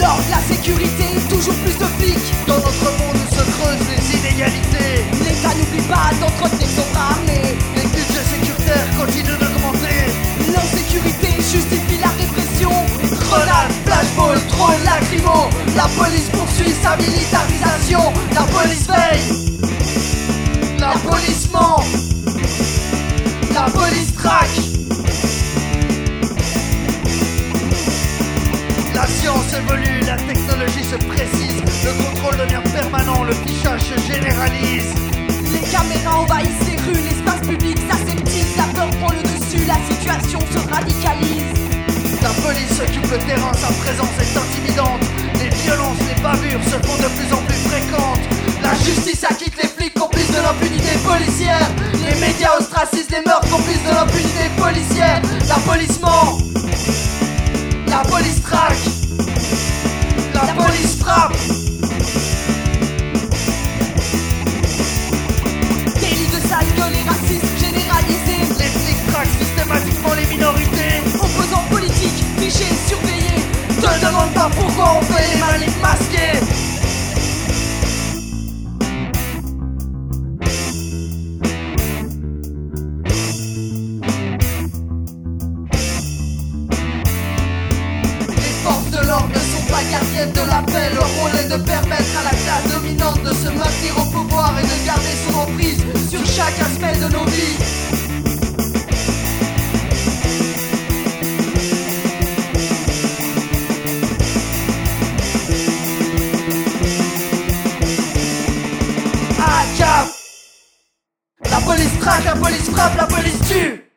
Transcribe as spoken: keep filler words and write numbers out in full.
L'ordre, la sécurité, toujours plus de flics. Dans notre monde où se creusent les inégalités, L'État n'oublie pas d'entretenir son bras armé. les budgets sécuritaires continuent d'augmenter. L'insécurité justifie la répression. Grenades, flashballs, drones, lacrymos. La police poursuit sa militarisation. La police veille, La police ment. la police traque. La science évolue, la technologie se précise, le contrôle devient permanent, le fichage se généralise. Les caméras envahissent les rues, l'espace public s'aseptise. La peur prend le dessus, la situation se radicalise. La police occupe le terrain, sa présence est intimidante. Les violences, les bavures se font de plus en plus fréquentes. La justice acquitte les flics, complices de l'impunité policière. Les médias ostracisent les meurtres, complices de l'impunité policière. La police ment. La police traque. La police frappe. Délit de sale gueule et racisme généralisé. Les flics traquent systématiquement les minorités. Opposants politiques, fichés, surveillés. Te demande pas pourquoi on fait les manifs masqués. Les forces de l'ordre ne sont pas gardiennes de la paix. Leur rôle est de permettre à la classe dominante de se maintenir au pouvoir et de garder son emprise sur chaque aspect de nos vies. A C A P. La police traque, la police frappe, la police tue.